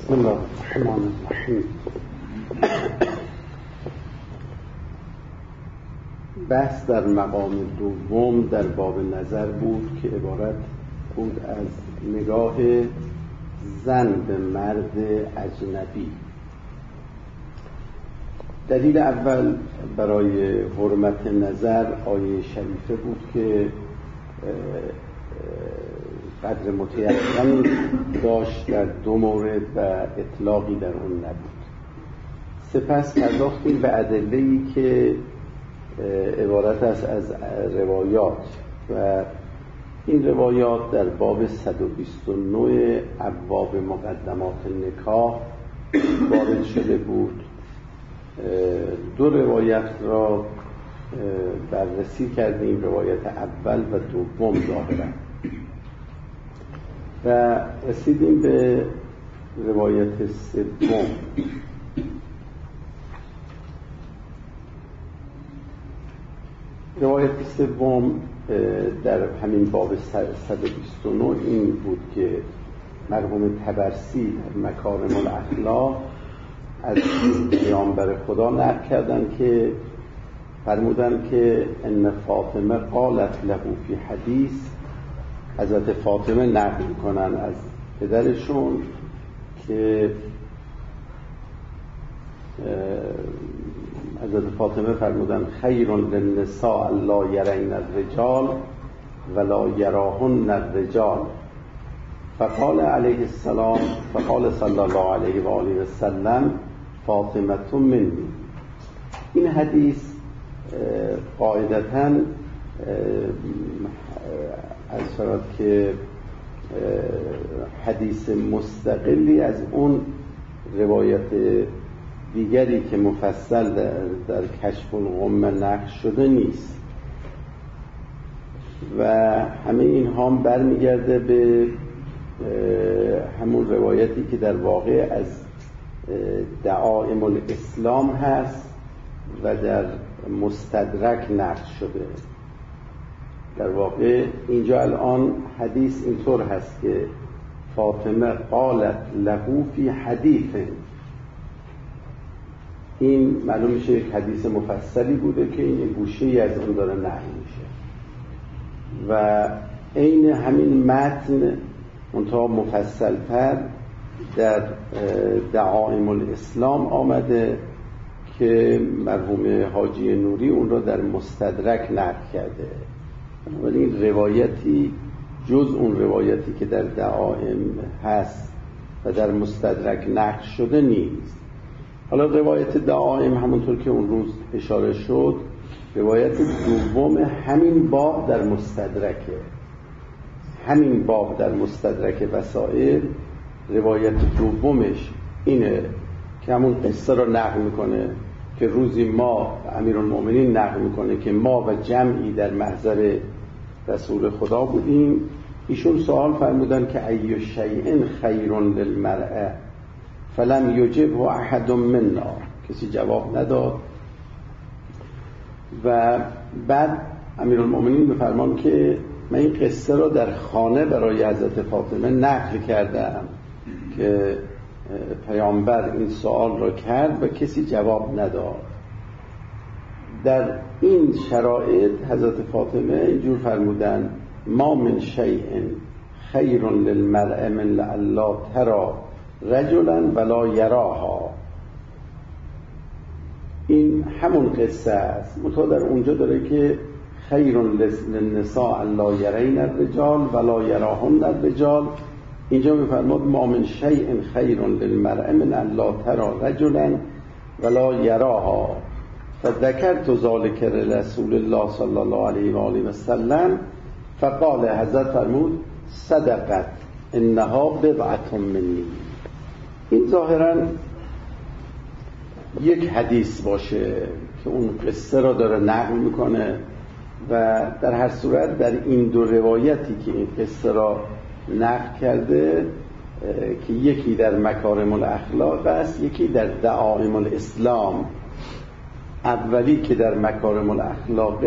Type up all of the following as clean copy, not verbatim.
بسم الله الرحمن الرحیم. بحث در مقام دوم در باب نظر بود که عبارت بود از نگاه زن به مرد اجنبی. دلیل اول برای حرمت نظر آیه شریفه بود که قدر متیقنی داشت در دو مورد و اطلاقی در اون نبود. سپس پرداختیم به ادله‌ای که عبارت است از روایات و این روایات در باب 129 ابواب مقدمات نکاح وارد شده بود. دو روایت را بررسی کردیم، روایت اول و دوم ظاهرا، و رسیدیم به روایت سوم. روایت سوم در همین باب 129 این بود که مرحوم طبرسی در مکارم الاخلاق از پیامبر خدا نقل کردن که فرمودن که ان فاطمه قالت له فی حدیث، حضرت فاطمه نقل میکنن از پدرشون که حضرت فاطمه فرمودن خیر للنساء لا یرین الرجال ولا یراهن الرجال، فقال علیه السلام فقال صلی الله علیه و آله و سلم فاطمه منی. این حدیث قاعدتاً از شرط که حدیث مستقلی از اون روایت دیگری که مفصل در کشف الغمه نقل شده نیست و همه این هم برمیگرده به همون روایتی که در واقع از دعائم الاسلام هست و در مستدرک نقل شده. در واقع اینجا الان حدیث اینطور هست که فاطمه قالت له فی حدیث، این معلوم میشه یک حدیث مفصلی بوده که این گوشه‌ای از اون داره نقل میشه و عین همین متن منتها مفصل‌تر در دعائم الاسلام آمده که مرحوم حاجی نوری اون را در مستدرک نقل کرده. ولی این روایتی جز اون روایتی که در دعائم هست و در مستدرک نقل شده نیست. حالا روایت دعائم همونطور که اون روز اشاره شد روایت دوم همین باب در مستدرکه، همین باب در مستدرک وسائل روایت دومش اینه که همون قصه را نقل میکنه که روزی ما امیرالمؤمنین نقل میکنه که ما و جمعی در محضر رسول خدا بودیم. ایشون سوال فرمودن که ای شیء خیر للمرأة فلم یجب احد منا، کسی جواب نداد و بعد امیرالمؤمنین بفرمان که من این قصه را در خانه برای حضرت فاطمه نقل کردم که پیامبر این سوال را کرد و کسی جواب نداد. در این شرایط حضرت فاطمه اینجور فرمودن ما من شیء خیر للمرأة من لعلا ترى رجلا ولا یراها. این همون قصه است، منتها در اونجا داره که خیر للنساء لا یرین الرجال ولا یراهن الرجال. اینجا میفرماد ما من شیء خیر للمرأة من الا ترى رجلا ولا یراها فذکرت ذلک رسول الله صلی الله علیه و آله و سلم فقال، حضرت فرمود صدقت انها بضعة منی. این ظاهرا یک حدیث باشه که اون قصه را داره نقل میکنه و در هر صورت در این دو روایتی که این قصه را نقل کرده که یکی در مکارم الاخلاق است یکی در دعائم الاسلام، اولی که در مکارم الاخلاق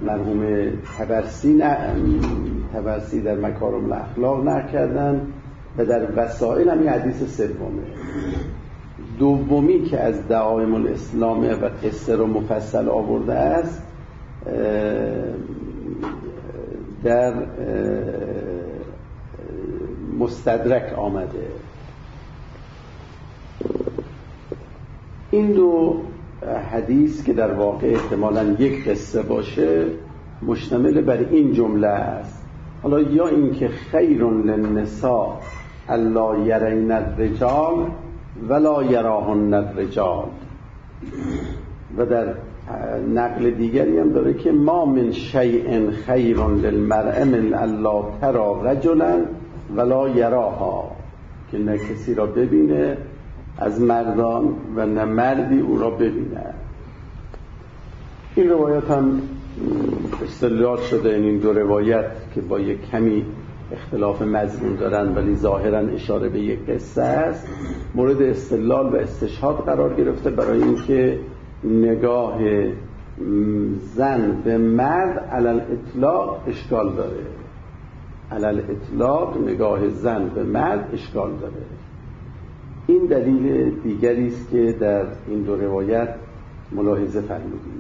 مرحوم طبرسی در مکارم الاخلاق نقل کردن و در وسائل هم حدیث سومه. دومی که از دعایم الاسلام و قصه رو مفصل آورده است در مستدرک آمده. این دو حدیث که در واقع احتمالاً یک قصه باشه مشتمل بر این جمله است: حالا یا این که خیر للنساء الا یرین الرجال ولا یراهن الرجال، و در نقل دیگری هم داره که ما من شیء خیر للمرء من الا ترى رجلا ولا یراها، که نه کسی را ببینه از مردان و نه مردی او را ببینه. این روایت هم استدلال شده این دو روایت که با یک کمی اختلاف مضمون دارن ولی ظاهرا اشاره به یک قصه است، مورد استدلال و استشهاد قرار گرفته برای اینکه نگاه زن به مرد علل اطلاق اشکال داره. علل اطلاق نگاه زن به مرد اشکال داره. این دلیل دیگری است که در این دو روایت ملاحظه فرمودیم.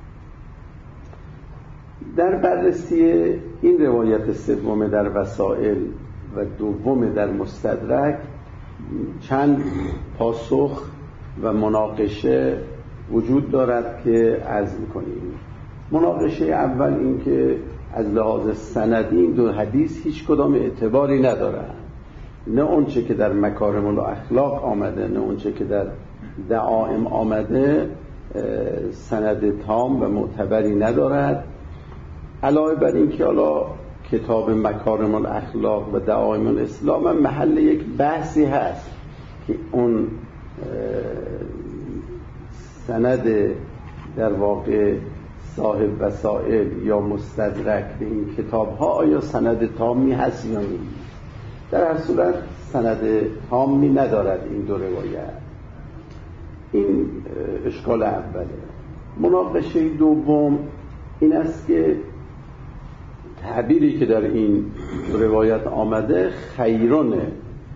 در بررسی این روایت سوم در وسائل و دوم در مستدرک چند پاسخ و مناقشه وجود دارد که عرض می‌کنیم. مناقشه اول این که از لحاظ سندی این دو حدیث هیچ کدام اعتباری ندارند، نه اونچه که در مکارم الاخلاق آمده نه اونچه که در دعائم آمده سند تام و معتبری ندارد. علاوه بر این که حالا کتاب مکارم الاخلاق و دعائم الاسلام هم محل یک بحثی هست که اون سند در واقع صاحب وسائل یا مستدرک به این کتاب ها آیا سند تامی هست یا نیست. در هر صورت سند تامی ندارد این دو روایت. این اشکال اوله. مناقشه دوم این است که تعبیری که در این روایت آمده خیرونه،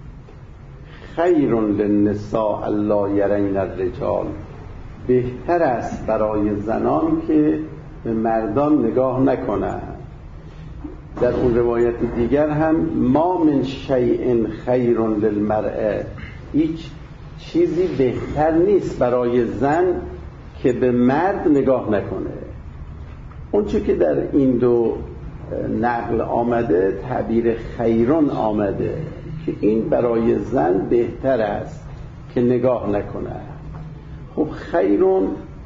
خیرون للنساء الا یرین الرجال، بهتر است برای زنان که به مردان نگاه نکنند. در اون روایت دیگر هم ما من شیء خیر للمرء، هیچ چیزی بهتر نیست برای زن که به مرد نگاه نکنه. اون چه که در این دو نقل آمده تعبیر خیرون آمده که این برای زن بهتر است که نگاه نکنه. خب خیرون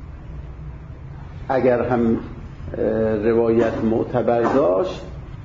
اگر هم روایت معتبر داشت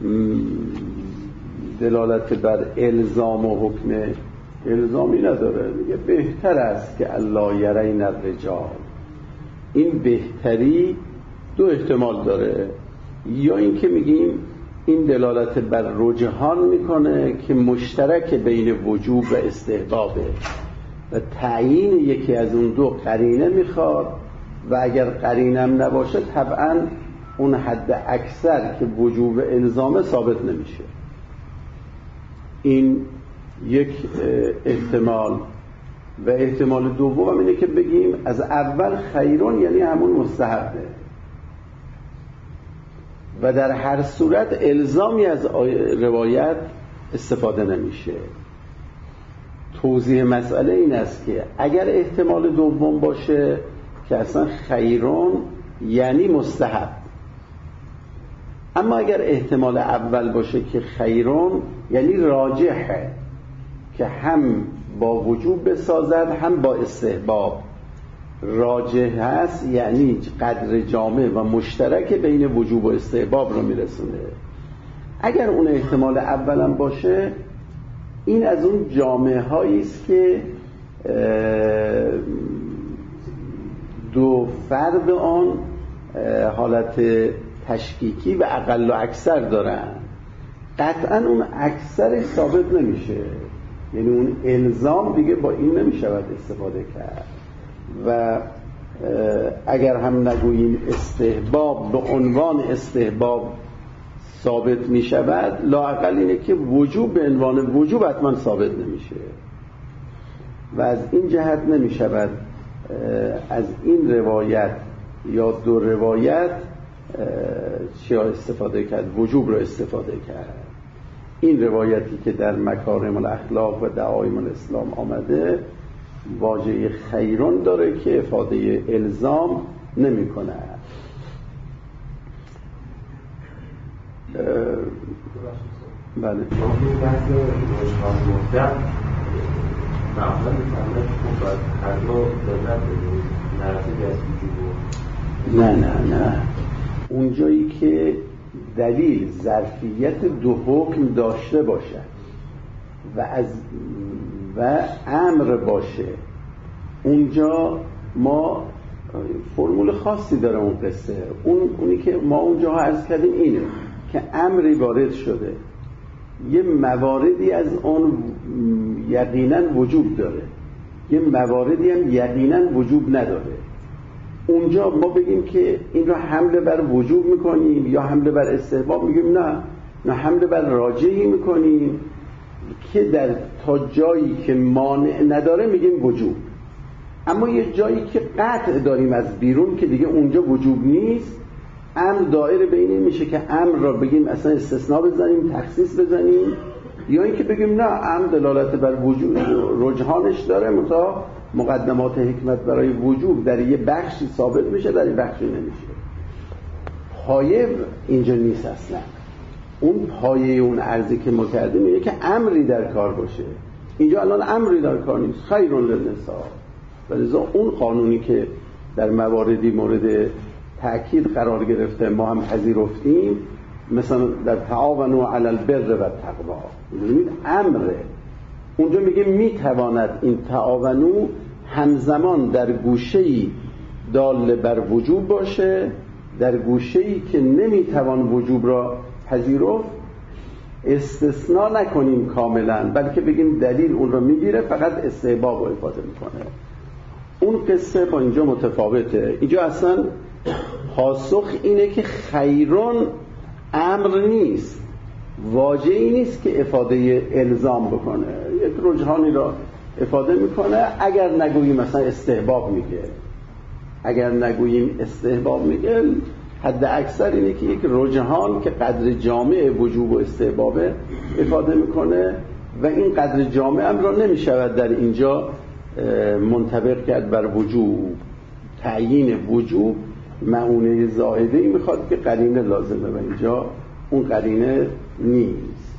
دلالت بر الزام و حکم الزامی نداره، میگه بهتر است که الا یرین الرجال. این بهتری دو احتمال داره، یا این که میگیم این دلالت بر رجحان میکنه که مشترک بین وجوب و استحبابه و تعیین یکی از اون دو قرینه میخواد و اگر قرینم نباشه طبعا اون حد اکثر که وجوب الزامه ثابت نمیشه. این یک احتمال. و احتمال دوم اینه که بگیم از اول خیرون یعنی همون مستحبه و در هر صورت الزامی از روایت استفاده نمیشه. توضیح مسئله این است که اگر احتمال دوم باشه که اصلا خیرون یعنی مستحب، اما اگر احتمال اول باشه که خیرون یعنی راجحه که هم با وجوب بسازد هم با استحباب، راجح هست یعنی قدر جامع و مشترک بین وجوب و استحباب رو میرسونه. اگر اون احتمال اولم باشه این از اون جامعه هایی است که دو فرد آن حالت تشکیکی و اقل و اکثر دارن، قطعا اون اکثر ثابت نمیشه، یعنی اون الزام دیگه با این نمیشود استفاده کرد. و اگر هم نگوییم استحباب به عنوان استحباب ثابت می شود، لااقل اینه که وجوب به عنوان وجوب حتما ثابت نمیشه و از این جهت نمی شود از این روایت یا دو روایت چیا استفاده کرد؟ وجوب رو استفاده کرد. این روایتی که در مکارم الاخلاق و دعایم الاسلام آمده واژه خیرون داره که افاده الزام نمی کنه. بله این بحث روشنان گفتم معمولا میفهمه که باید هر دو دادت نرسیدی از وجود نه اون جایی که دلیل ظرفیت دو حکم داشته باشد و امر باشه، اونجا ما فرمول خاصی داره اون قصه. اونی که ما اونجا عرض کردیم اینه که امری وارد شده، یه مواردی از اون یقینا وجوب داره، یه مواردی هم یقینا وجوب نداره. اونجا ما بگیم که این رو حمله بر وجوب میکنیم یا حمله بر استحباب، میگیم نه حمله بر راجعی میکنیم که در تا جایی که مانع نداره میگیم وجوب. اما یه جایی که قطع داریم از بیرون که دیگه اونجا وجوب نیست، امر دایره بین میشه که امر را بگیم اصلا استثناء بزنیم، تخصیص بزنیم، یا اینکه بگیم نه امر دلالت بر وجوب رجحانش داره، متا مقدمات حکمت برای وجوب در یه بخشی ثابت میشه، در یه بخشی نمیشه. پایه اینجا نیست اصلا. اون پایه اون عرضی که ما کردیم اینه که امری در کار باشه. اینجا الان امری در کار نیست، خیرون للنساء. ولذا اون قانونی که در مواردی مورد تأکید قرار گرفته ما هم پذیرفتیم، مثلا در تعاونوا علی البر و التقوا، می‌بینید امره. اونجا میگه میتواند این تعاونو همزمان در گوشه‌ای دال بر وجوب باشه، در گوشه‌ای که نمیتوان وجوب را پذیرفت استثناء نکنیم کاملا، بلکه بگیم دلیل اون را میگیره، فقط استحباب رو افاده میکنه. اون قصه با اینجا متفاوته. اینجا اصلا پاسخ اینه که خیرون امر نیست، واجهی نیست که افاده الزام بکنه، یک رجحانی را افاده میکنه. اگر نگوییم مثلا استحباب میگه، اگر نگوییم استحباب میگه، حد اکثر اینه که یک رجحان که قدر جامع وجوب و استحبابه افاده میکنه و این قدر جامع هم را نمیشود در اینجا منطبق کرد بر وجوب. تعیین وجوب معونه زائده‌ای میخواد که قرینه لازمه و اینجا اون قرینه نیست.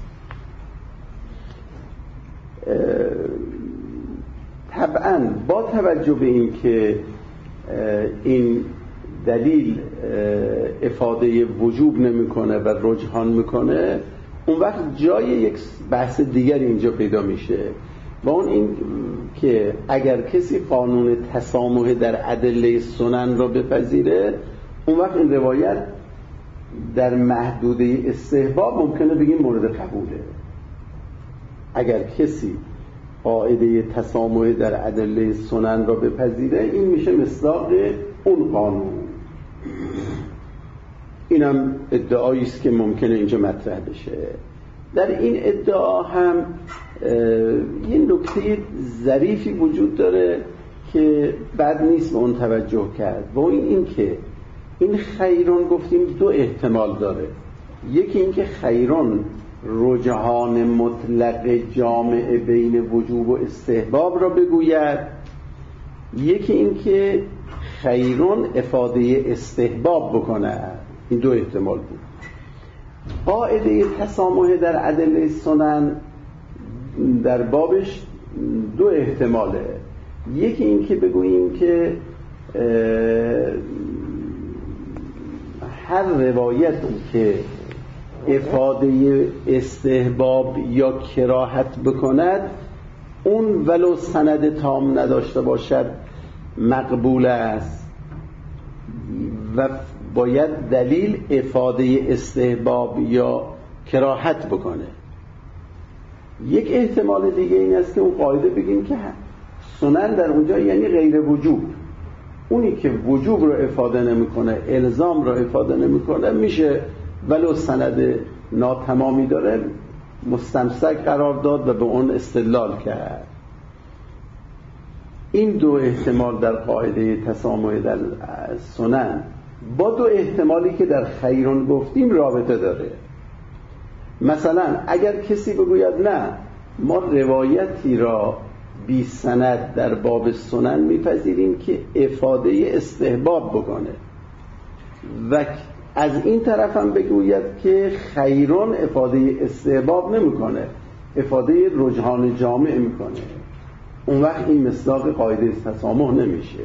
طبعا با توجه به این که این دلیل افاده وجوب نمیکنه و رجحان میکنه، اون وقت جای یک بحث دیگر اینجا پیدا میشه و اون این که اگر کسی قانون تسامح در ادله سنن را بپذیره، اون وقت این روایت در محدوده استحباب ممکنه بگیم مورد قبوله. اگر کسی قاعده تسامح در ادله سنن را بپذیره، این میشه مصداق اون قانون. اینم ادعایی است که ممکنه اینجا مطرح بشه. در این ادعا هم یه نکته ظریفی وجود داره که بد نیست به اون توجه کرد و این که این خیرون گفتیم دو احتمال داره. یکی این که خیرون رجحان مطلق جامع بین وجوب و استحباب را بگوید، یکی این که خیرون افاده استحباب بکنه. این دو احتمال بود. قاعده تسامح در ادله سنن در بابش دو احتماله. یکی این که بگوییم که هر روایتی که افاده استحباب یا کراهت بکند، اون ولو سند تام نداشته باشد مقبول است و باید دلیل افاده استحباب یا کراهت بکنه. یک احتمال دیگه این است که اون قاعده بگیم که سنن در اونجا یعنی غیر وجوب، اونی که وجوب رو افاده نمیکنه، الزام رو افاده نمیکنه، میشه ولو سند ناتمامی داره مستمسک قرار داد و به اون استدلال کرد. این دو احتمال در قاعده تسامح در سنن با دو احتمالی که در خیرون گفتیم رابطه داره. مثلا اگر کسی بگوید نه ما روایتی را بی سند در باب سنن میپذیریم که افاده استحباب بکنه و از این طرف هم بگوید که خیرون افاده استحباب نمیکنه، افاده رجحان جامع میکنه، اون وقت این مصداق قاعده تسامح نمیشه.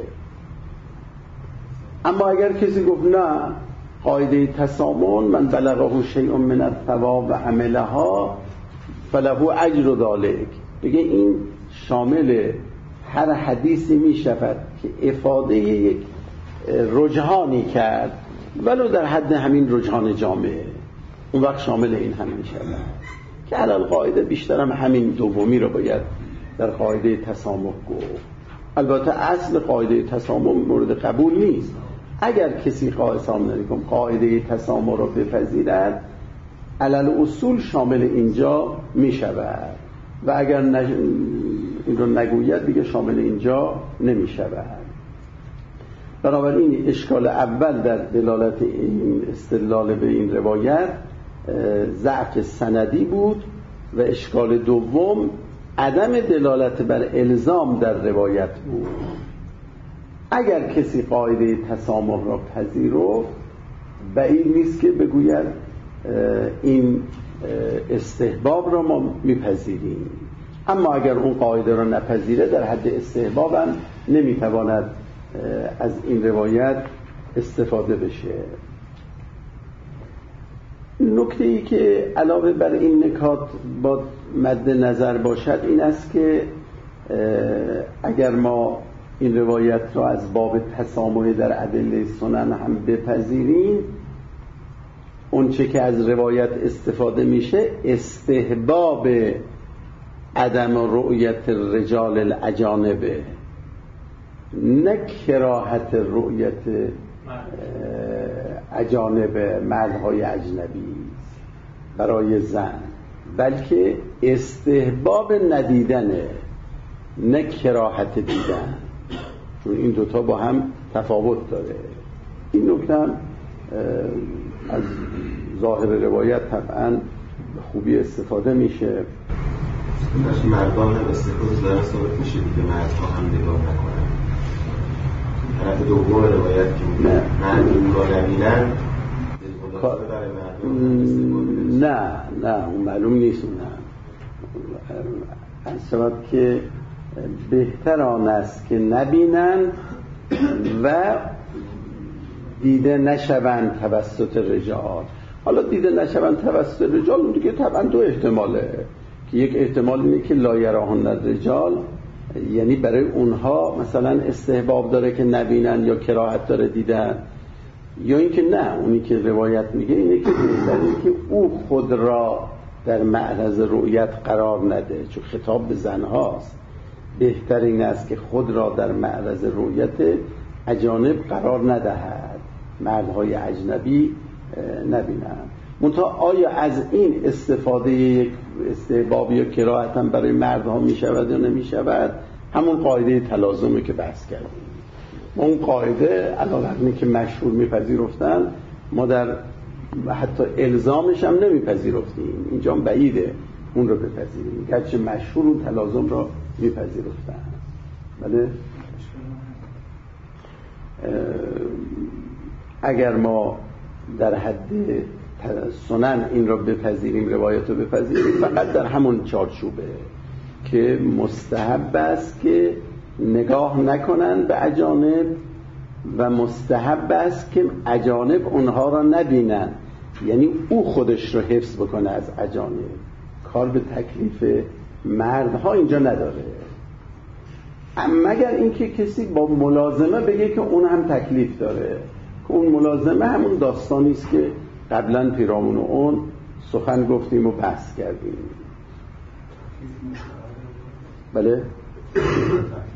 اما اگر کسی گفت نه قاعده تسامح من بلغه شیء من الثواب و عملها فله اجر ذلک، بگه این شامل هر حدیثی می شود که افاده یک رجحانی کرد ولو در حد همین رجحان جامعه، اون وقت شامل این هم می شود که علل قاعده بیشترم همین دومی رو باید در قاعده تسامح گفت. البته اصل قاعده تسامح مورد قبول نیست. اگر کسی قاعده تسامح رو بپذیرد علل اصول شامل اینجا می شود و اگر این رو نگوید دیگه شامل اینجا نمی شود. بنابراین اشکال اول در دلالت این استدلال به این روایت ضعف سندی بود و اشکال دوم عدم دلالت بر الزام در روایت بود. اگر کسی قاعده تسامح را پذیرفت بعید نیست که بگوید این استحباب را ما میپذیریم، اما اگر اون قاعده را نپذیره در حد استحباب هم نمیتواند از این روایت استفاده بشه. نکته ای که علاوه بر این نکات با مد نظر باشد این است که اگر ما این روایت را از باب تسامح در ادله سنن هم بپذیریم، اون چه که از روایت استفاده میشه استحباب عدم رؤیت رجال الاجانبه، نه کراهت رؤیت اجانب مردهای اجنبی برای زن، بلکه استحباب ندیدنه نه کراهت دیدن، چون این دوتا با هم تفاوت داره. این نکته هم از ظاهر روایت طبعا خوبی استفاده میشه. مردان هم استفاده داره ثابت میشه دیگه، مردها هم نگاه نکنن. طرف دوم روایت که مردم را نبینن نه اون معلوم نیست. از سبب که بهتر آن است که نبینن و دیده نشوند توسط رجال. حالا دیده نشوند توسط رجال اون دیگه طبعا دو احتماله، که یک احتمال اینه که لا یراهن الرجال، یعنی برای اونها مثلا استحباب داره که نبینن یا کراهت داره دیدن، یا اینکه نه، اونی که روایت میگه اینه که بهتره که او خود را در معرض رؤیت قرار نده، چون خطاب به زنهاست. بهتر این است که خود را در معرض رؤیت اجانب قرار ندهد، مردهای اجنبی نبینند. منتها آیا از این استفاده یک استحباب یا کراهت هم برای مردها می شود یا نمی شود؟ همون قاعده تلازمی که بحث کردیم. اون قاعده علاوه که مشهور میپذیرفتن، ما در حتی الزامش هم نمیپذیرفتیم، اینجا هم بعیده اون رو بپذیریم، گرچه مشهور اون تلازم را میپذیرفتن. بله اگر ما در حد سنن این رو بپذیریم، روایت رو بپذیریم، فقط در همون چارچوبه که مستحب است که نگاه نکنن به اجانب و مستحب است که اجانب اونها را نبینن، یعنی او خودش رو حفظ بکنه از اجانب. کار به تکلیف مردها اینجا نداره، مگر اینکه کسی با ملازمه بگه که اون هم تکلیف داره، که اون ملازمه همون داستانی است که قبلا پیرامون اون سخن گفتیم و بحث کردیم. بله؟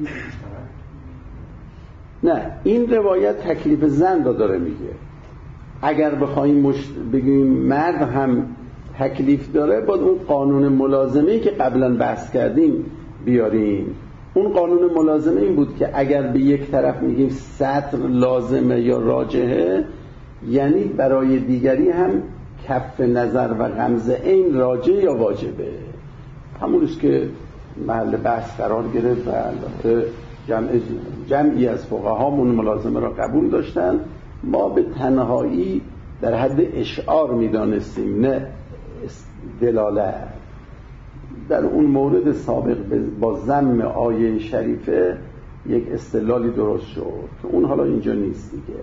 نه، این روایت تکلیف زن را داره میگه. اگر بخوایم بگیم مرد هم تکلیف داره، باید اون قانون ملازمه‌ای که قبلا بحث کردیم بیاریم. اون قانون ملازمه این بود که اگر به یک طرف میگیم سطر لازمه یا راجحه، یعنی برای دیگری هم کف نظر و غمز عین راجع یا واجبه. همونیست که محل بحث قرار گرفت و البته جمعی از فقهامون ملازمه را قبول داشتن. ما به تنهایی در حد اشعار میدانستیم، نه دلالت. در اون مورد سابق با ضم آیه شریفه یک استدلالی درست شد که اون حالا اینجا نیست دیگه.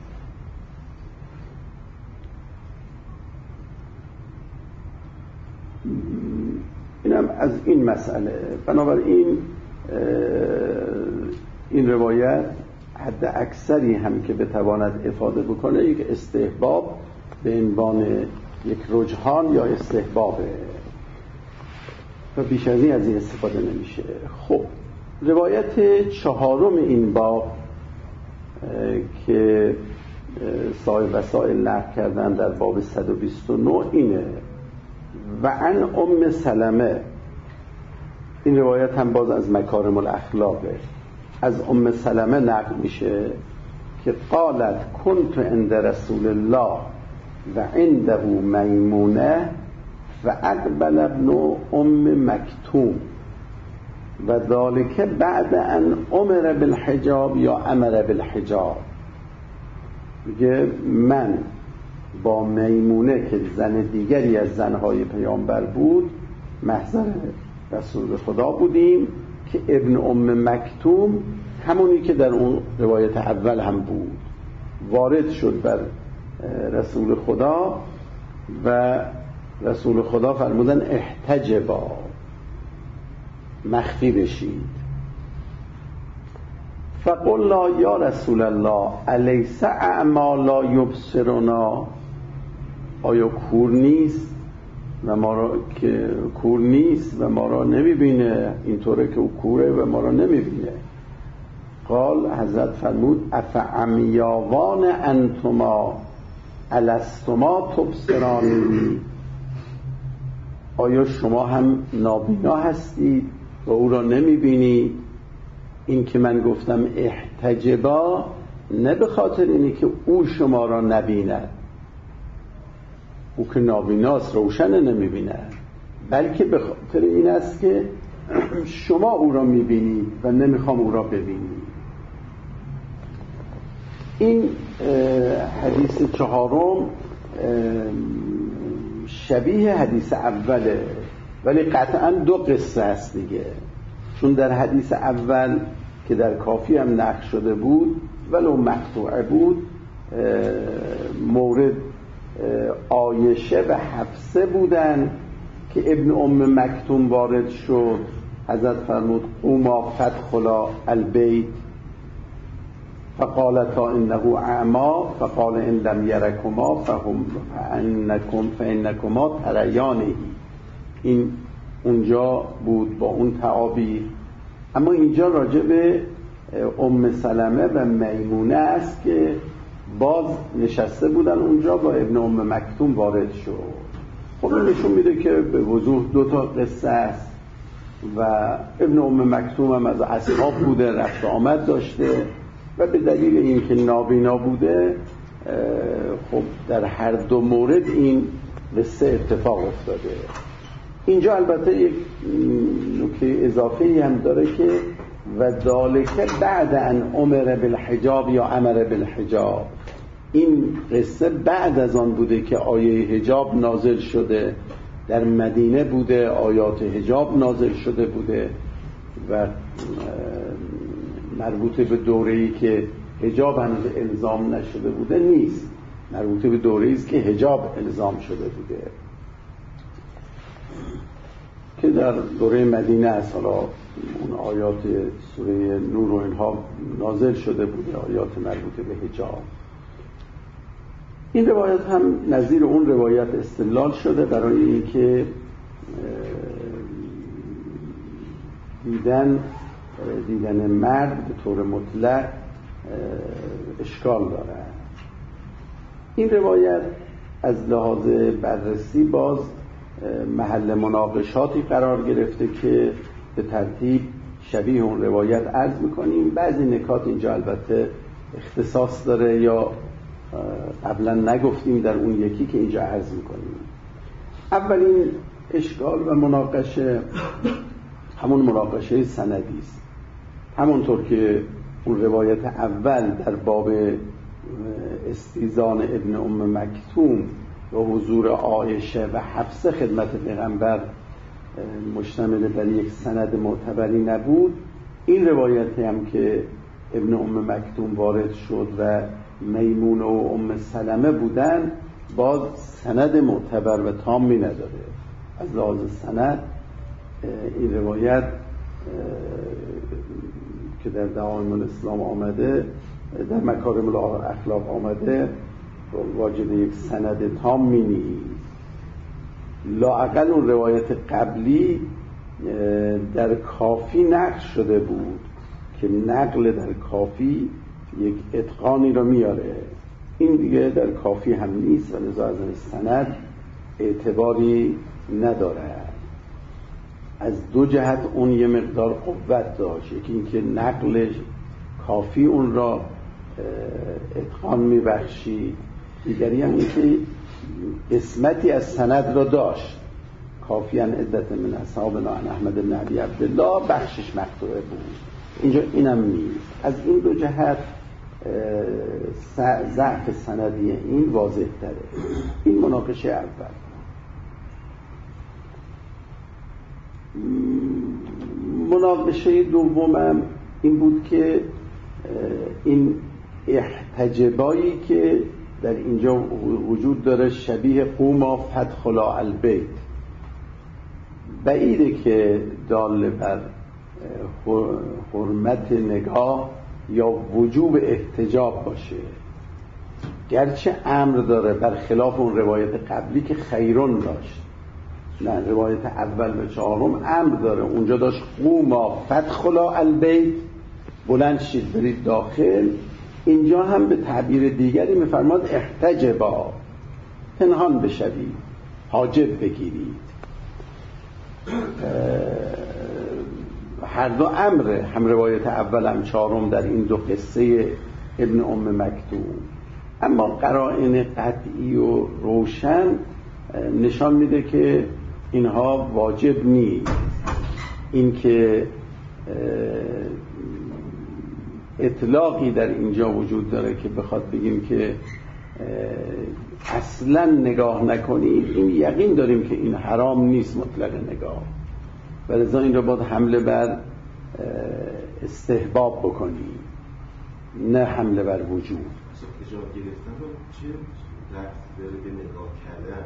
اینم از این مسئله. بنابراین این روایت حد اکثری هم که بتواند افاده بکنه یک استحباب به عنوان یک رجحان یا استحبابه و بیش از این استفاده نمیشه. خب روایت چهارم این باب که صاحب وسائل نقل کردن در باب 129 اینه: و عن ام سلمه. این روایت هم باز از مکارم الاخلاقه. از ام سلمه نقل میشه که قالت کنت عند رسول الله و عنده میمونه و اقبل ابن ام مکتوم و ذالک بعد ان امر بالحجاب یا امر بالحجاب. میگه من با میمونه که زن دیگری از زنهای پیامبر بود محضر رسول خدا بودیم که ابن ام مکتوم همونی که در اون روایت اول هم بود وارد شد بر رسول خدا و رسول خدا فرمودن احتجبا، مخفی بشید. فقلنا یا رسول الله الیس اعمی لا یبصرنا، آیا کور نیست و ما را که کور نیست و ما را نمیبینه؟ اینطوره که او کوره و ما را نمیبینه. قال حضرت فرمود افعمیاوان انتما الستما تبصرانی، آیا شما هم نابینا هستید و او را نمیبینید؟ این که من گفتم احتجبا نه به خاطر اینه که او شما را نبیند، او که نابیناست روشن نمیبیند، بلکه به خاطر این است که شما او را میبینید و نمیخوام او را ببینید. این حدیث چهارم شبیه حدیث اوله، ولی قطعا دو قصه است دیگه. چون در حدیث اول که در کافی هم نقل شده بود ولو مقطوعه بود، مورد عایشه و حفصه بودن که ابن ام مکتوم وارد شد. حضرت فرمود قوما فادخلا البیت فقالتا انه اعما فقال ان لم یرکما فانکما تریانه. این اونجا بود با اون تعابیر. اما اینجا راجع به ام سلمه و میمونه است که باز نشسته بودن اونجا با ابن ام مکتوم وارد شد. خب این نشون میده که به وضوح دو تا قصه است و ابن ام مکتوم هم از اصحاب بوده، رفت آمد داشته و به دلیل اینکه نابینا بوده خب در هر دو مورد این قصه اتفاق افتاده. اینجا البته یک نکته اضافه‌ای هم داره که و ذالک بعد ان امر بالحجاب یا امر بالحجاب. این قصه بعد از آن بوده که آیه حجاب نازل شده، در مدینه بوده، آیات حجاب نازل شده بوده و مربوط به دوره‌ای که حجاب هنوز الزام نشده بوده نیست، مربوط به دوره‌ای است که حجاب الزام شده بوده که در دوره مدینه است. حالا اون آیات سوره نور و اینها نازل شده بوده، آیات مربوط به حجاب. این روایت هم نظیر اون روایت استدلال شده برای اینکه دیدن مرد به طور مطلق اشکال داره. این روایت از لحاظ بررسی باز محل مناقشاتی قرار گرفته که به ترتیب شبیه اون روایت عرض میکنیم. بعضی نکات اینجا البته اختصاص داره یا قبلا نگفتیم در اون یکی که اینجا عرض میکنیم. اولین اشکال و مناقشه همون مناقشه سندی است. همونطور که اون روایت اول در باب استیزان ابن ام مکتوم و حضور عایشه و حفصه خدمت پیغمبر مشتمل بر یک سند معتبری نبود، این روایتی هم که ابن ام مکتوم وارد شد و میمون و ام سلمه بودن باز سند معتبر و تامی نداره. از لحاظ سند این روایت که در دعائم الاسلام آمده، در مکارم الاخلاق آمده، واجد یک سند تامی نیست. لااقل اون روایت قبلی در کافی نقل شده بود که نقل در کافی یک اتقانی رو میاره، این دیگه در کافی هم نیست و لذا از سند اعتباری نداره. از دو جهت اون یه مقدار قوت داشت، یکی اینکه نقل کافی اون را اتقان میبخشید، دیگری هم اینکه قسمتی از سند را داشت. کافی ان عدت من اصحابنا عن احمد بن ابی عبدالله بخشش مقطوعه بود، اینجا اینم نیست. از این دو جهت ضعف سندی این واضح تره. این مناقشه اول. مناقشه دومم این بود که این احتجابایی که در اینجا وجود داره شبیه قوما فدخلا البیت، بعیده که دال بر حرمت نگاه یا وجوب احتجاب باشه، گرچه امر داره برخلاف اون روایت قبلی که خیرون داشت. نه، روایت اول و چهارم امر داره، اونجا داشت قوما فدخلا البیت، بلند شید برید داخل. اینجا هم به تعبیر دیگری میفرماد احتجبا، پنهان بشوید، حاجب بگیرید. هر دو امره، هم روایت اول هم چهارم در این دو قصه ابن ام مکتوم. اما قرائن قطعی و روشن نشان میده که اینها واجب نیست. این که اطلاقی در اینجا وجود داره که بخواد بگیم که اصلا نگاه نکنید، این یقین داریم که این حرام نیست مطلق نگاه، و لذا این را باید حمله بر استحباب بکنیم، نه حمله بر وجوب. اجاب گرفتن رو چه رفت داره به نگاه کردن؟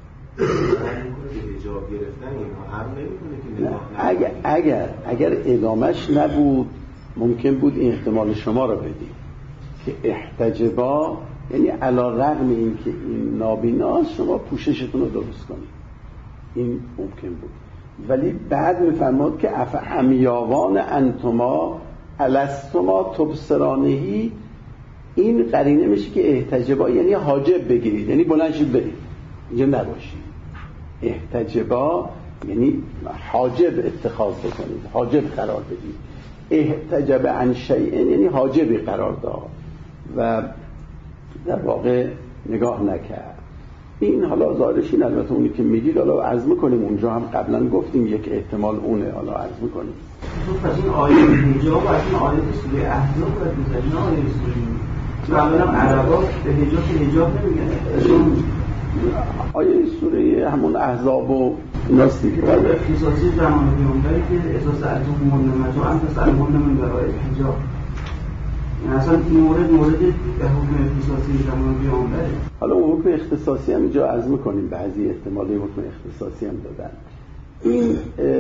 اجاب گرفتن اینها هم نمیکنه که نگاه اگر ادامش نبود ممکن بود این احتمال شما رو بدیم که احتجبا یعنی علی رغم این که این نابیناست شما پوششتون رو درست کنید، این ممکن بود. ولی بعد میفرماد که افعمیاوان انتما الستما تبصرانهی، این قرینه میشه که احتجبا یعنی حاجب بگیرید، یعنی بلند شید برید، اینجا نباشید. احتجبا یعنی حاجب اتخاذ بکنید، حاجب قرار بدید. احتجب عن شیء یعنی حاجبی قرار داد و در واقع نگاه نکرد. این حالا ظاهرش این، البته اونی که میگید حالا عرض میکنیم، اونجا هم قبلا گفتیم یک احتمال اونه، حالا عرض میکنیم. پس این آیه حجاب و این آیه سوره احزاب و این آیه سوره چون اولا عربا به حجاب نمیگن، آیه سوره همون احزاب و ناستی که بعد اختصاصی زمان پیامبری که احساس ارتوم منمجا هم پس المون من برای حجاب، یعنی اصلا این مورد به حکم اختصاصی زمان پیامبره. حالا اون حکم اختصاصی هم اینجا عرض میکنیم، بعضی احتمالی حکم اختصاصی هم دادن. این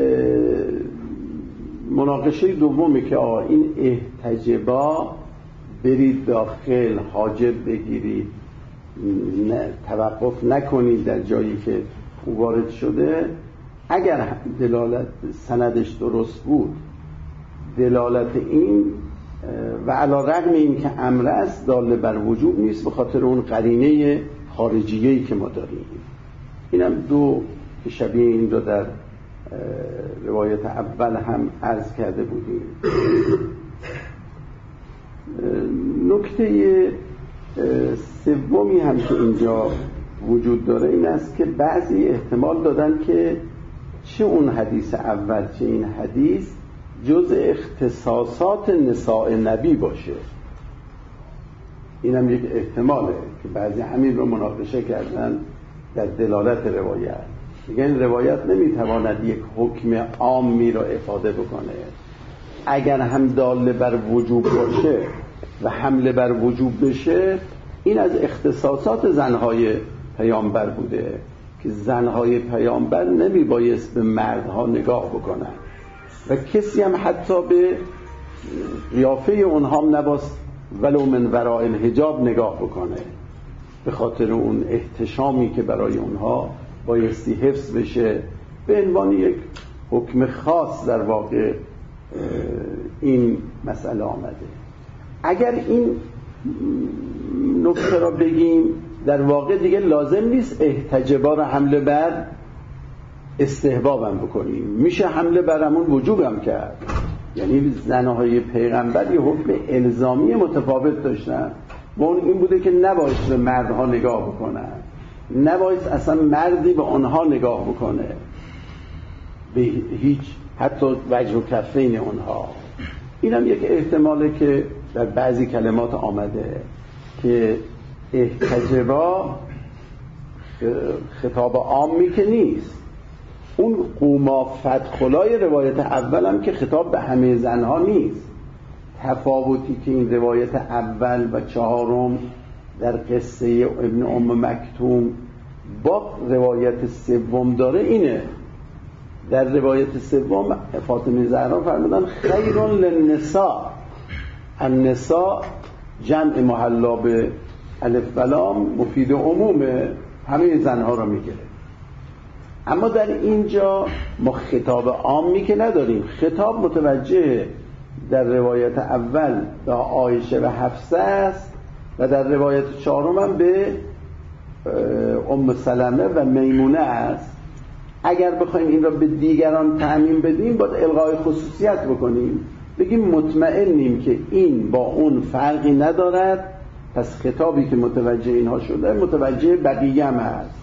مناقشه دومی که این احتجبا برید داخل، حاجب بگیرید، توقف نکنید در جایی که او وارد شده، اگر دلالت سندش درست بود، دلالت این و علی رغم این که امر است دال بر وجوب نیست به خاطر اون قرینه خارجیه‌ای که ما داریم. اینم دو که شبیه این دو در روایت اول هم عرض کرده بودیم. نکته سومی هم که اینجا وجود داره این است که بعضی احتمال دادن که چه اون حدیث اول چه این حدیث جز اختصاصات نساء نبی باشه. این هم یک احتماله که بعضی همین رو مناقشه کردن در دلالت روایت. میگن روایت نمیتواند یک حکم عامی را افاده بکنه. اگر هم دال بر وجوب باشه و حمله بر وجوب بشه، این از اختصاصات زنهای پیامبر بوده که زنهای پیامبر نمیبایست به مردها نگاه بکنن و کسی هم حتی به قیافه اونها هم نباست ولو من وراء الحجاب نگاه بکنه، به خاطر اون احتشامی که برای اونها بایستی حفظ بشه. به عنوان یک حکم خاص در واقع این مسئله آمده. اگر این نکته را بگیم در واقع دیگه لازم نیست احتجابا را حمله بر استحبابم بکنیم، میشه حمله برمون وجوبم کرد. یعنی زنهای پیغمبر یه حکم الزامی متفاوت داشتن و اون این بوده که نباید به مردها نگاه بکنن، نباید اصلا مردی به آنها نگاه بکنه به هیچ حتی وجه و کفین اونها. این هم یک احتماله که در بعضی کلمات آمده که احتجابا خطاب عامی که نیست. اون قوما فتخلای روایت اول هم که خطاب به همه زنها نیست. تفاوتی که این روایت اول و چهارم در قصه ابن ام مکتوم با روایت سوم داره اینه. در روایت سوم فاطمه زهرا فرمودن خیر للنساء، النساء جمع محلا به الف و لام مفید عمومه، همه زنها را میگیره. اما در اینجا ما خطاب عامی که نداریم، خطاب متوجه در روایت اول به عایشه و حفصه است و در روایت چهارم هم به ام سلمه و میمونه است. اگر بخوایم این را به دیگران تعمیم بدیم باید الغای خصوصیت بکنیم، بگیم مطمئنیم که این با اون فرقی ندارد، پس خطابی که متوجه اینها شده متوجه بقیه هم هست.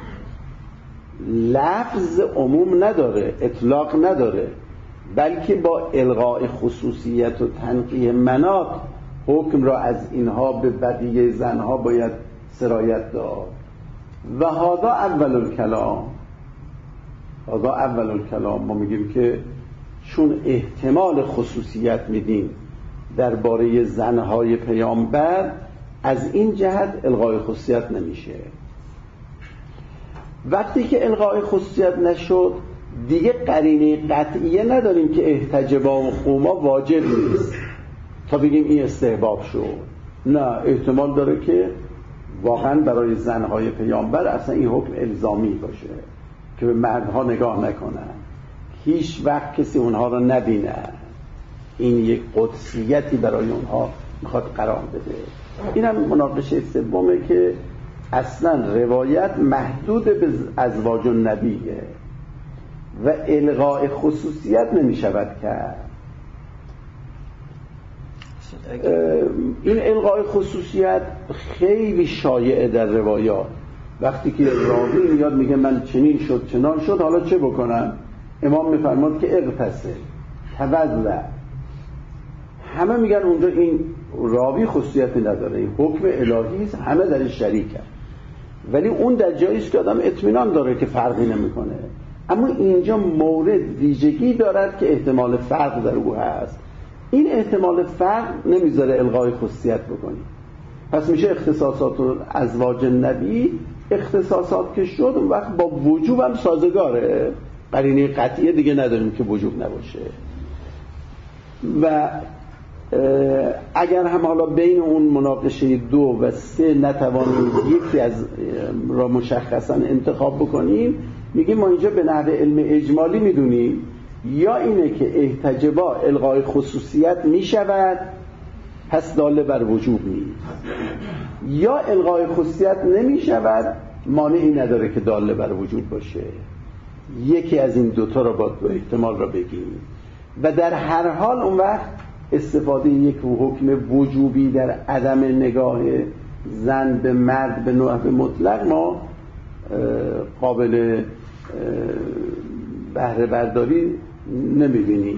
لفظ عموم نداره، اطلاق نداره، بلکه با الغای خصوصیت و تنقیه مناط حکم را از اینها به بقیه زنها باید سرایت داد. و هذا اول الکلام، هذا اول الکلام. ما میگیم که چون احتمال خصوصیت میدیم درباره زنهای پیامبر، از این جهت الغای خصوصیت نمیشه. وقتی که الغای خصوصیت نشد دیگه قرینه قطعیه نداریم که احتجابا و قوما واجب نیست تا بگیم این استحباب شد. نه، احتمال داره که واقعا برای زنهای پیامبر اصلا این حکم الزامی باشه که به مردها نگاه نکنن، هیچ وقت کسی اونها رو نبینه. این یک قدسیتی برای اونها میخواد قرار بده. اینم مناقشه سومه که اصلا روایت محدود به ازواج النبیه و الغاء خصوصیت نمیشود کرد. این الغاء خصوصیت خیلی شایعه در روایات. وقتی که راوی میاد میگه من چنین شد چنان شد، حالا چه بکنم؟ امام میفرماد که اغتسل توضأ. همه میگن اونجا این راوی خصوصیتی نداره، این حکم الهی است، همه در شریکن. ولی اون در جایی است که آدم اطمینان داره که فرقی نمیکنه. اما اینجا مورد ویژگی دارد که احتمال فرق در او هست. این احتمال فرق نمیذاره الغای خصوصیت بکنی. پس میشه اختصاصات ازواج نبی اختصاصات که شد اون وقت با وجوب هم سازگاره، قرینه قطعیه دیگه نداریم که وجوب نباشه. و اگر هم حالا بین اون مناقشه 2 و 3 نتوانیم یکی از را مشخصا انتخاب بکنیم، میگیم ما اینجا به نحو علم اجمالی میدونیم یا اینه که احتجابا الغای خصوصیت میشود پس داله بر وجوب نیست. یا الغای خصوصیت نمی شود، مانعی نداره که داله بر وجوب باشه. یکی از این دوتا رو با احتمال را بگیم و در هر حال اون وقت استفاده یک حکم وجوبی در عدم نگاه زن به مرد به نوع مطلق ما قابل بهره برداری نمیبینیم.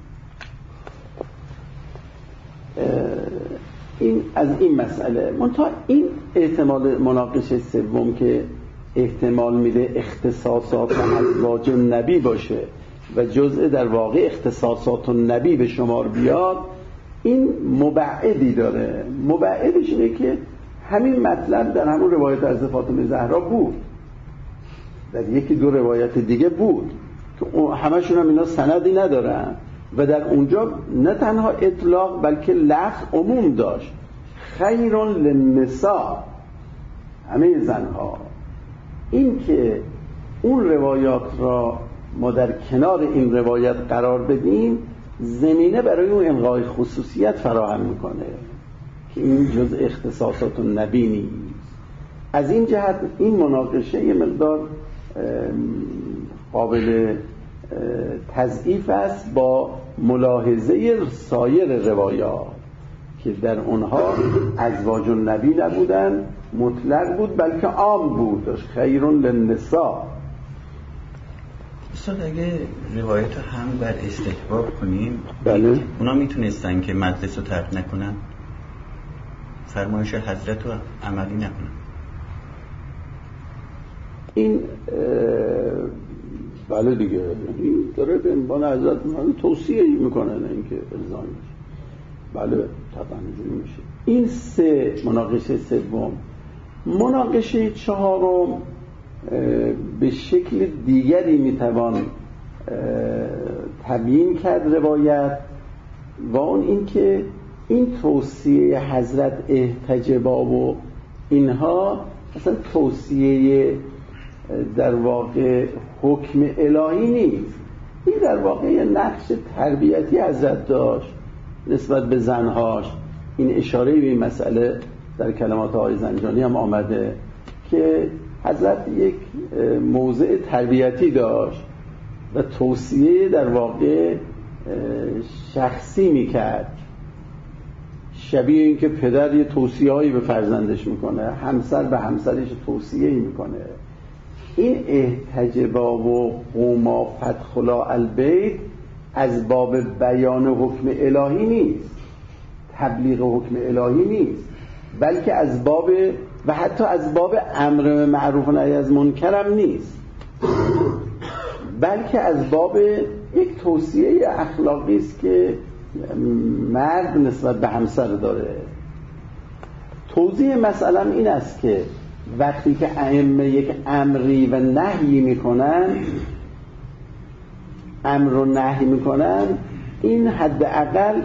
این از این مسئله. منتها این احتمال مناقشه سوم که احتمال میده اختصاصات ازواج النبی باشه و جزء در واقع اختصاصات النبی به شمار بیاد، این مبعدی داره. مبعدش اینه که همین مطلب در همون روایت از فاطمه زهرا بود، در یکی دو روایت دیگه بود که همشون هم اینا سندی ندارن و در اونجا نه تنها اطلاق بلکه لفظ عموم داشت، خیر للنساء، همه زنها. این که اون روایات را ما در کنار این روایت قرار بدیم زمینه برای اون الغای خصوصیت فراهم میکنه که این جز اختصاصات النبی نیست. از این جهت این مناقشه یه مقدار قابل تضعیف است با ملاحظه سایر روایات که در اونها ازواج النبی نبودن، مطلق بود بلکه عام بود، خیر للنساء. استاد اگه روایت هم بر استحباب کنیم، بله، اونا میتونستن که مجلس رو ترک نکنن، فرمایش حضرت رو عملی نکنن. این بله دیگه، این داره به عنوان حضرت توصیه میکنه، نه اینکه الزام میشه. بله طبعا اینجوری میشه. این سه مناقشه سوم. مناقشه چهارم به شکل دیگری میتوان تبیین کرد روایت، و اون این که این توصیه حضرت احتجبا و اینها اصلا توصیه در واقع حکم الهی نیست. این در واقع نقش تربیتی حضرت داشت نسبت به زنهاش. این اشاره به این مسئله در کلمات آقای زنجانی هم آمده که حضرت یک موضع تربیتی داشت و توصیه در واقع شخصی میکرد، شبیه این که پدر یه توصیه‌ای به فرزندش میکنه، همسر به همسرش توصیه‌ای میکنه. این احتجبا و قوما فدخلا البیت از باب بیان حکم الهی نیست، تبلیغ حکم الهی نیست، بلکه از باب و حتی از باب امر معروف و نهی از منکر هم نیست، بلکه از باب یک توصیه اخلاقی است که مرد نسبت به همسر داره. توضیح مسئله این است که وقتی که ائمه یک امری و نهی میکنن، امر و نهی میکنن، این حداقل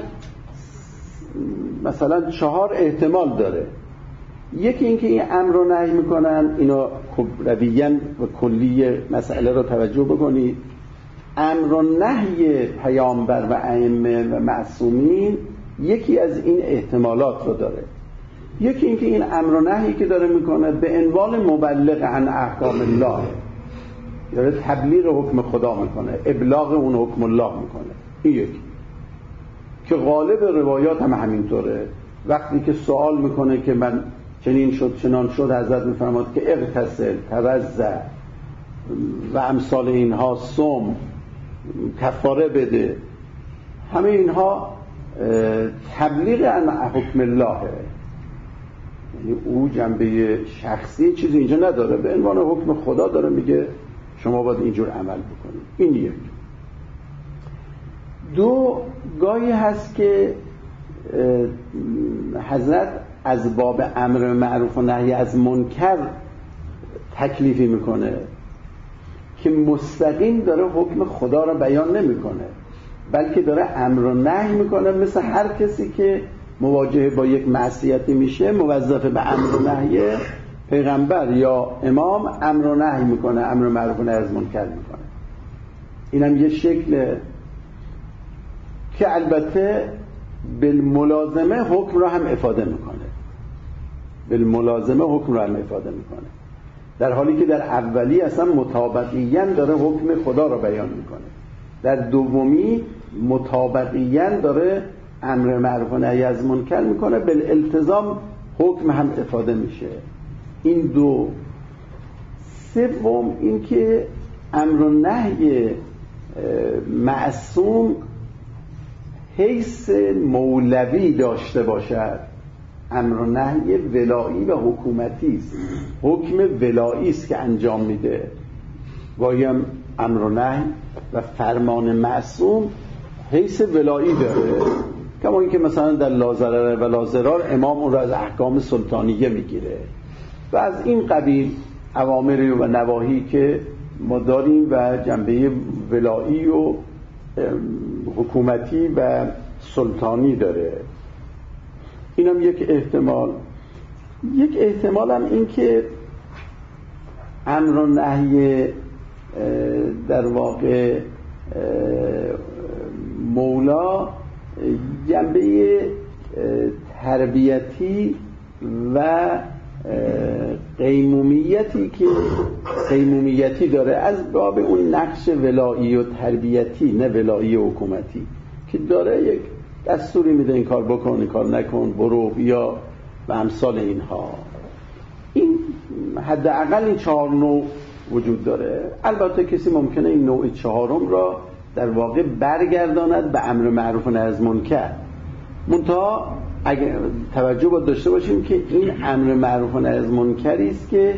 مثلا 4 احتمال داره. یکی اینکه این امر و نهی میکنن، اینا رویاً و کلی مسئله رو توجه بکنید، امر و نهی پیامبر و ائمه و معصومین یکی از این احتمالات رو داره. یکی اینکه این امر و نهی که داره میکنه به عنوان مبلغ عن احکام الله، داره تبلیغ حکم خدا میکنه، ابلاغ اون حکم الله میکنه. این یکی که غالب روایات هم همینطوره. وقتی که سوال میکنه که من چنین شد چنان شد، حضرت میفرماد که اغتسل، توضأ و امثال اینها، صم، کفاره بده، همه اینها تبلیغ عن حکم الله، یعنی او جنبه شخصی چیزی اینجا نداره، به عنوان حکم خدا داره میگه شما باید اینجور عمل بکنید. این یک. دو، گاهی هست که حضرت از باب امر معروف و نهی از منکر تکلیفی میکنه که مستقیم داره حکم خدا را بیان نمیکنه، بلکه داره امر و نهی میکنه، مثل هر کسی که مواجه با یک معصیتی میشه موظف به امر و نهی پیغمبر یا امام امر و نهی میکنه، امر معروف و نهی از منکر میکنه. اینم یه شکل که البته بالملازمه حکم را هم افاده میکنه، بالملازمه حکم را هم افاده میکنه، در حالی که در اولی اصلا مطابقیاً داره حکم خدا را بیان میکنه، در دومی مطابقیاً داره امر معروف و نهی از منکر میکنه، بالالتزام حکم هم افاده میشه. این دو. سوم این که امر و نهی معصوم حیث مولوی داشته باشد. امر و نهی ولایی و حکومتی است، حکم ولایی است که انجام میده، وایم امر و نهی و فرمان معصوم حیث ولایی داره، کما اینکه مثلا در لا ضرر و لا ضرار امام اون را از احکام سلطانیه میگیره و از این قبیل اوامر و نواهی که ما داریم و جنبه ولایی و حکومتی و سلطانی داره. اینم یک احتمال. یک احتمال هم این که امر و نهی در واقع مولا جنبه تربیتی و قیمومیتی داره، از باب اون نقش ولایی و تربیتی، نه ولایی و حکومتی، که داره یک دستوری میده این کار بکن، این کار نکن، برو بیا و امثال اینها. این حداقل این 4 نوع وجود داره. البته کسی ممکنه این نوع 4م را در واقع برگرداند به امر معروف و نهی از منکر، منتها اگه توجه باید داشته باشیم که این امر معروف و نهی از منکری است که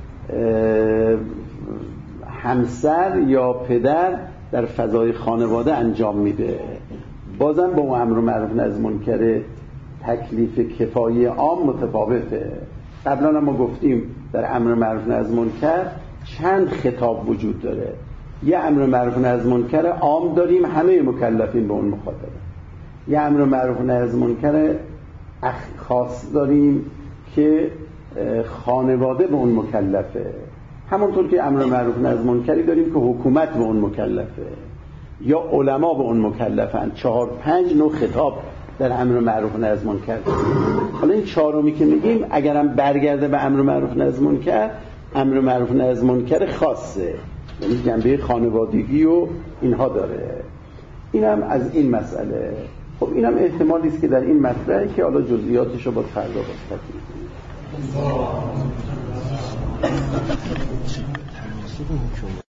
همسر یا پدر در فضای خانواده انجام میده، بازم با اون امر معروف و نهی از منکر تکلیف کفایی عام متفاوته. قبلا ما گفتیم در امر معروف و نهی از منکر چند خطاب وجود داره. یه امر معروف و نهی از منکر عام داریم، همه مکلفین به اون مخاطبه. یه امر معروف و نهی از منکر خاص داریم که خانواده به اون مکلفه، همونطور که امر معروف و نهی از منکری داریم که حکومت به اون مکلفه یا علما به اون مکلفن. 4-5 نوع خطاب در امر معروف و نهی از منکر داریم. حالا این 4می که میگیم اگرم برگرده به امر معروف و نهی از منکر، امر معروف و نهی از منکر خاصه، یعنی جنبه خانوادگی و اینها داره. اینم از این مسئله. خب اینم احتمالی است که در این مطلبه که حالا جزئیاتش رو با فردا باز تکمیل کنیم.